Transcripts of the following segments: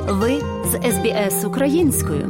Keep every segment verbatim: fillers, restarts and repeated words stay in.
Ви з ес бі ес українською.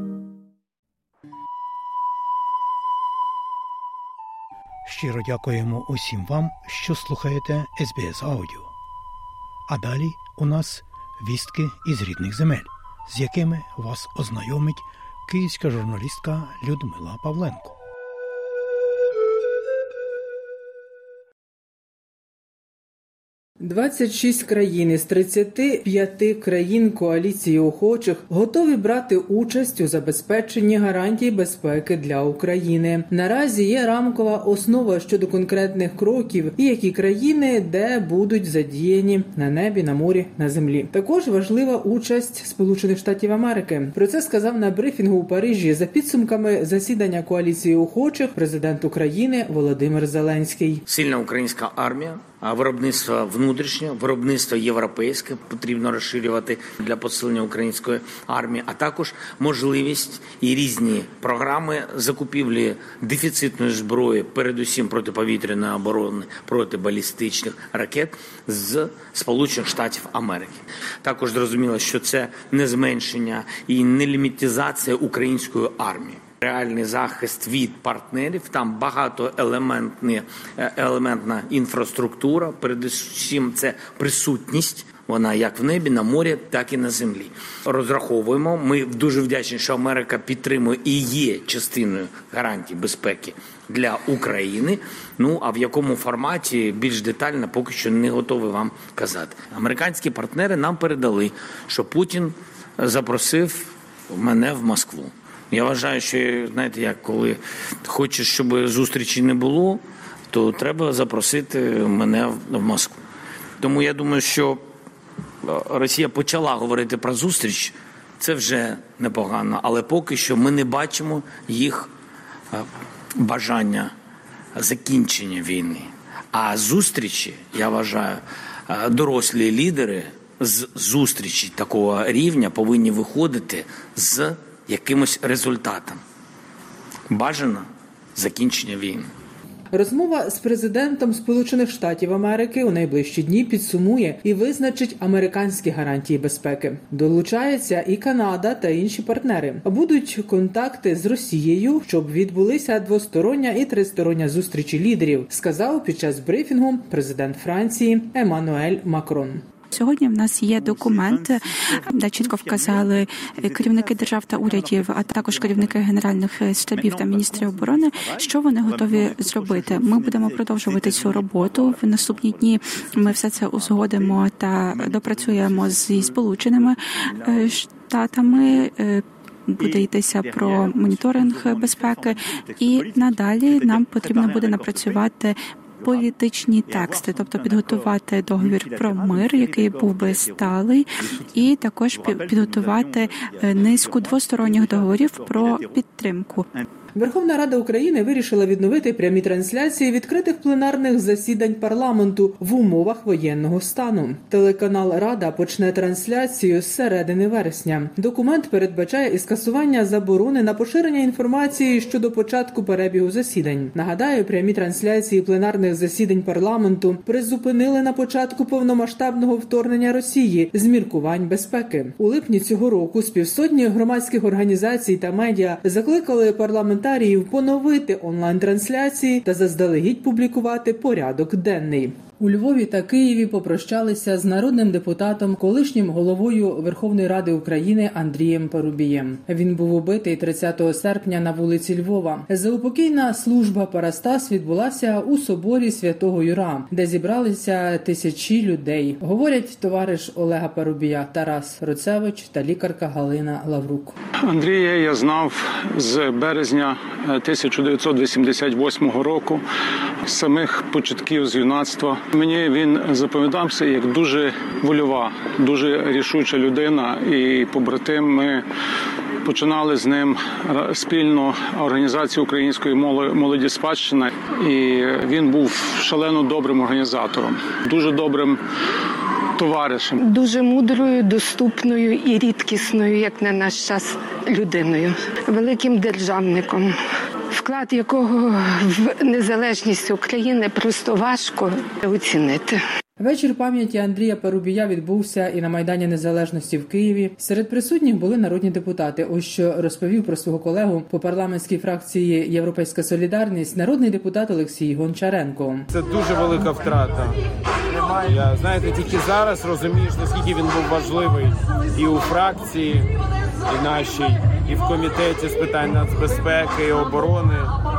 Щиро дякуємо усім вам, що слухаєте ес бі ес Аудіо. А далі у нас вістки із рідних земель, з якими вас ознайомить київська журналістка Людмила Павленко. двадцять шість країн із тридцяти п'яти країн коаліції охочих готові брати участь у забезпеченні гарантій безпеки для України. Наразі є рамкова основа щодо конкретних кроків і які країни, де будуть задіяні на небі, на морі, на землі. Також важлива участь Сполучених Штатів Америки. Про це сказав на брифінгу у Парижі за підсумками засідання коаліції охочих президент України Володимир Зеленський. Сильна українська армія, а виробництво внутрішнє, виробництво європейське потрібно розширювати для посилення української армії, а також можливість і різні програми закупівлі дефіцитної зброї, передусім протиповітряної оборони, протибалістичних ракет з Сполучених Штатів Америки. Також зрозуміло, що це не зменшення і не лімітизація української армії. Реальний захист від партнерів, там багатоелементна елементна інфраструктура, передусім це присутність, вона як в небі, на морі, так і на землі. Розраховуємо, ми дуже вдячні, що Америка підтримує і є частиною гарантій безпеки для України, ну а в якому форматі більш детально поки що не готові вам казати. Американські партнери нам передали, що Путін запросив мене в Москву. Я вважаю, що, знаєте, як коли хочеш, щоб зустрічі не було, то треба запросити мене в Москву. Тому я думаю, що Росія почала говорити про зустріч, це вже непогано, але поки що ми не бачимо їх бажання закінчення війни. А зустрічі, я вважаю, дорослі лідери з зустрічі такого рівня повинні виходити з якимось результатом. Бажано закінчення війни. Розмова з президентом Сполучених Штатів Америки у найближчі дні підсумує і визначить американські гарантії безпеки. Долучається і Канада та інші партнери. Будуть контакти з Росією, щоб відбулися двостороння і тристороння зустрічі лідерів, сказав під час брифінгу президент Франції Еммануель Макрон. Сьогодні в нас є документ, де чітко вказали керівники держав та урядів, а також керівники генеральних штабів та міністрів оборони, що вони готові зробити. Ми будемо продовжувати цю роботу. В наступні дні ми все це узгодимо та допрацюємо зі Сполученими Штатами. Буде йтися про моніторинг безпеки, і надалі нам потрібно буде напрацювати політичні тексти, тобто підготувати договір про мир, який був би сталий, і також підготувати низку двосторонніх договорів про підтримку. Верховна Рада України вирішила відновити прямі трансляції відкритих пленарних засідань парламенту в умовах воєнного стану. Телеканал «Рада» почне трансляцію з середини вересня. Документ передбачає і скасування заборони на поширення інформації щодо початку перебігу засідань. Нагадаю, прямі трансляції пленарних засідань парламенту призупинили на початку повномасштабного вторгнення Росії з міркувань безпеки. У липні цього року з півсотні громадських організацій та медіа закликали парламентарів поновити онлайн-трансляції та заздалегідь публікувати порядок денний. У Львові та Києві попрощалися з народним депутатом, колишнім головою Верховної Ради України Андрієм Парубієм. Він був убитий тридцятого серпня на вулиці Львова. Заупокійна служба Парастас відбулася у соборі Святого Юра, де зібралися тисячі людей. Говорять товариш Олега Парубія Тарас Роцевич та лікарка Галина Лаврук. Андрія я знав з березня тисяча дев'ятсот вісімдесят восьмого року, з самих початків, з юнацтва. Мені він запам'ятався як дуже вольова, дуже рішуча людина і побратим. Ми починали з ним спільно організацію української молоді «Спадщина», і він був шалено добрим організатором, дуже добрим товаришем. Дуже мудрою, доступною і рідкісною, як на наш час, людиною. Великим державником, вклад якого в незалежність України просто важко оцінити. Вечір пам'яті Андрія Парубія відбувся і на Майдані Незалежності в Києві. Серед присутніх були народні депутати. Ось що розповів про свого колегу по парламентській фракції «Європейська солідарність» народний депутат Олексій Гончаренко. Це дуже велика втрата. Я, знаєте, тільки зараз розумієш, наскільки він був важливий і у фракції, і нашій, і в комітеті з питань нацбезпеки і оборони.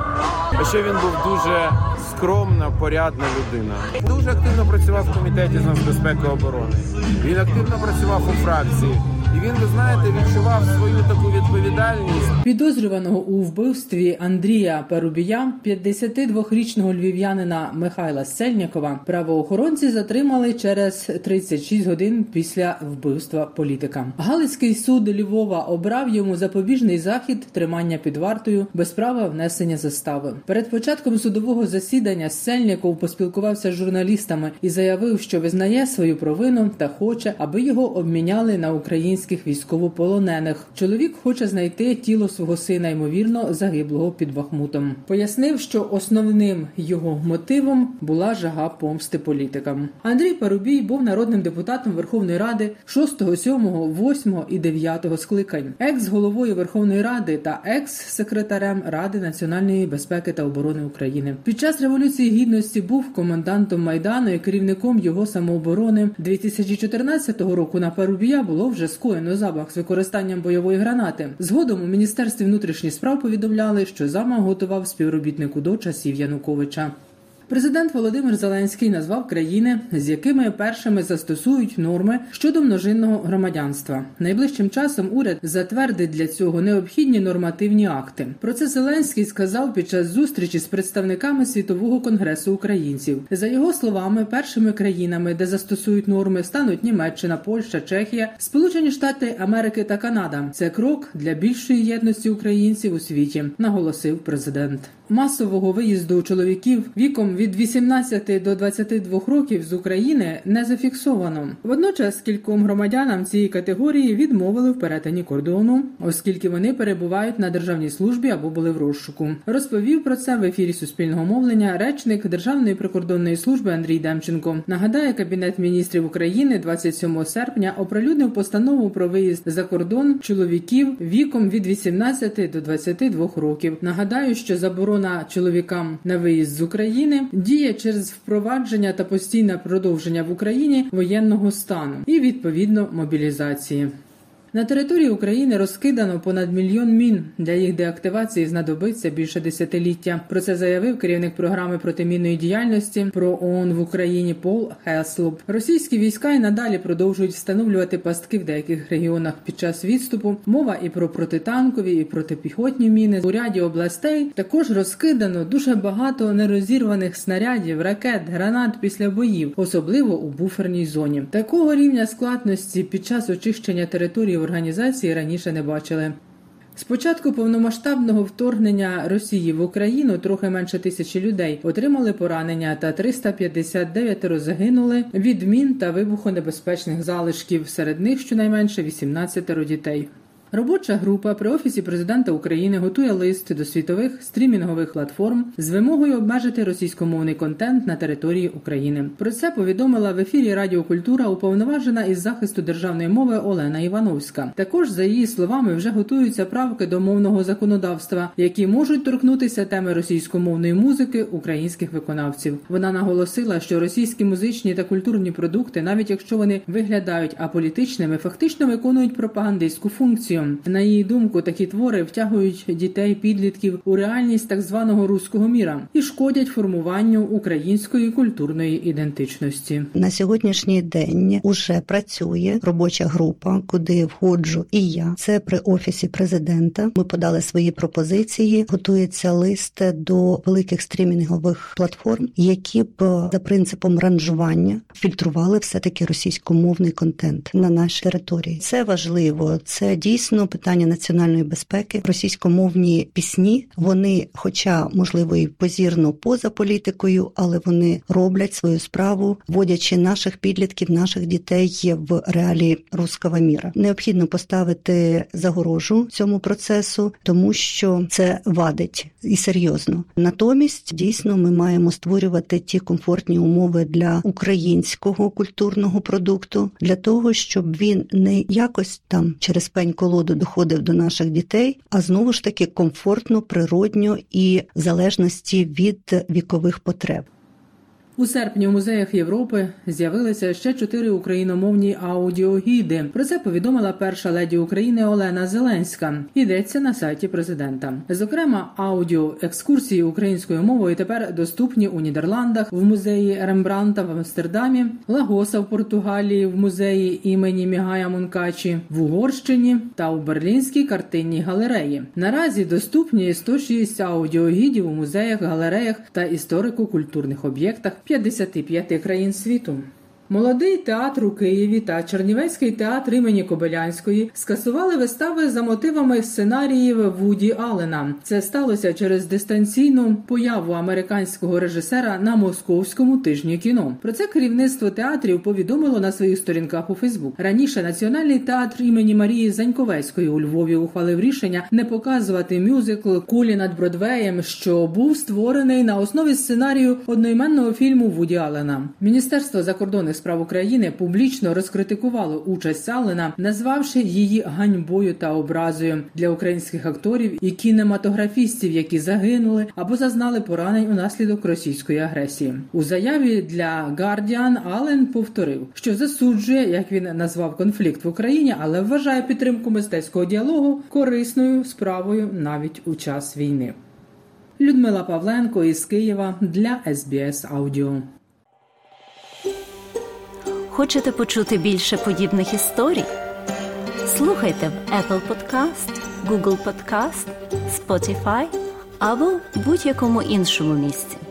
А ще він був дуже скромна, порядна людина. Дуже активно працював в комітеті з нацбезпеки і оборони. Він активно працював у фракції. І він, ви знаєте, відчував свою таку відповідальність. Підозрюваного у вбивстві Андрія Парубія, п'ятдесятидвохрічного львів'янина Михайла Сельнікова, правоохоронці затримали через тридцять шість годин після вбивства політика. Галицький суд Львова обрав йому запобіжний захід тримання під вартою без права внесення застави. Перед початком судового засідання Сельніков поспілкувався з журналістами і заявив, що визнає свою провину та хоче, аби його обміняли на українські військовополонених. Чоловік хоче знайти тіло свого сина, ймовірно, загиблого під Бахмутом. Пояснив, що основним його мотивом була жага помсти політикам. Андрій Парубій був народним депутатом Верховної Ради шостого, сьомого, восьмого і дев'ятого скликань, екс-головою Верховної Ради та екс-секретарем Ради національної безпеки та оборони України. Під час Революції Гідності був комендантом Майдану і керівником його самооборони. дві тисячі чотирнадцятого року на Парубія було вже скоєно замах з використанням бойової гранати. Згодом у Міністерстві внутрішніх справ повідомляли, що замах готував співробітник УДО часів Януковича. Президент Володимир Зеленський назвав країни, з якими першими застосують норми щодо множинного громадянства. Найближчим часом уряд затвердить для цього необхідні нормативні акти. Про це Зеленський сказав під час зустрічі з представниками Світового конгресу українців. За його словами, першими країнами, де застосують норми, стануть Німеччина, Польща, Чехія, Сполучені Штати Америки та Канада. Це крок для більшої єдності українців у світі, наголосив президент. Масового виїзду чоловіків віком від вісімнадцяти до двадцяти двох років з України не зафіксовано. Водночас кільком громадянам цієї категорії відмовили в перетині кордону, оскільки вони перебувають на державній службі або були в розшуку. Розповів про це в ефірі Суспільного мовлення речник Державної прикордонної служби Андрій Демченко. Нагадаю, Кабінет міністрів України двадцять сьомого серпня оприлюднив постанову про виїзд за кордон чоловіків віком від вісімнадцяти до двадцяти двох років. Нагадаю, що заборона чоловікам на виїзд з України діє через впровадження та постійне продовження в Україні воєнного стану і, відповідно, мобілізації. На території України розкидано понад мільйон мін. Для їх деактивації знадобиться більше десятиліття. Про це заявив керівник програми протимінної діяльності про ООН в Україні Пол Хеслоп. Російські війська і надалі продовжують встановлювати пастки в деяких регіонах під час відступу. Мова і про протитанкові, і протипіхотні міни. У ряді областей також розкидано дуже багато нерозірваних снарядів, ракет, гранат після боїв, особливо у буферній зоні. Такого рівня складності під час очищення території організації раніше не бачили. З початку повномасштабного вторгнення Росії в Україну трохи менше тисячі людей отримали поранення та триста п'ятдесят дев'ять загинули від мін та вибухонебезпечних залишків, серед них щонайменше вісімнадцять дітей. Робоча група при Офісі Президента України готує лист до світових стрімінгових платформ з вимогою обмежити російськомовний контент на території України. Про це повідомила в ефірі Радіо Культура уповноважена із захисту державної мови Олена Івановська. Також, за її словами, вже готуються правки до мовного законодавства, які можуть торкнутися теми російськомовної музики українських виконавців. Вона наголосила, що російські музичні та культурні продукти, навіть якщо вони виглядають аполітичними, фактично виконують пропагандистську функцію. На її думку, такі твори втягують дітей, підлітків у реальність так званого руського міра і шкодять формуванню української культурної ідентичності. На сьогоднішній день уже працює робоча група, куди входжу і я. Це при Офісі Президента. Ми подали свої пропозиції. Готується лист до великих стрімінгових платформ, які б за принципом ранжування фільтрували все-таки російськомовний контент на нашій території. Це важливо. Це дійсно дійсно питання національної безпеки, російськомовні пісні, вони, хоча, можливо, і позірно поза політикою, але вони роблять свою справу, вводячи наших підлітків, наших дітей в реалії руського міра. Необхідно поставити загорожу цьому процесу, тому що це вадить і серйозно. Натомість, дійсно, ми маємо створювати ті комфортні умови для українського культурного продукту, для того, щоб він не якось там через пень-колоду доходив до наших дітей, а знову ж таки комфортно, природньо і в залежності від вікових потреб. У серпні у музеях Європи з'явилися ще чотири україномовні аудіогіди. Про це повідомила перша леді України Олена Зеленська. Йдеться на сайті президента. Зокрема, аудіоекскурсії українською мовою тепер доступні у Нідерландах, в музеї Рембранта в Амстердамі, Лагоса в Португалії в музеї імені Мігая Мункачі, в Угорщині та у Берлінській картинній галереї. Наразі доступні сто шість аудіогідів у музеях, галереях та історико-культурних об'єктах п'ятдесят п'ять країн світу. Молодий театр у Києві та Чернівецький театр імені Кобилянської скасували вистави за мотивами сценаріїв Вуді Аллена. Це сталося через дистанційну появу американського режисера на Московському тижні кіно. Про це керівництво театрів повідомило на своїх сторінках у Фейсбук. Раніше Національний театр імені Марії Заньковецької у Львові ухвалив рішення не показувати мюзикл «Кулі над Бродвеєм», що був створений на основі сценарію одноіменного фільму Вуді Аллена. Міністерство закордонних справ України публічно розкритикувало участь Аллена, назвавши її ганьбою та образою для українських акторів і кінематографістів, які загинули або зазнали поранень унаслідок російської агресії. У заяві для Guardian Аллен повторив, що засуджує, як він назвав, конфлікт в Україні, але вважає підтримку мистецького діалогу корисною справою навіть у час війни. Людмила Павленко із Києва для ес бі ес Аудіо. Хочете почути більше подібних історій? Слухайте в Apple Podcast, Google Podcast, Spotify або будь-якому іншому місці.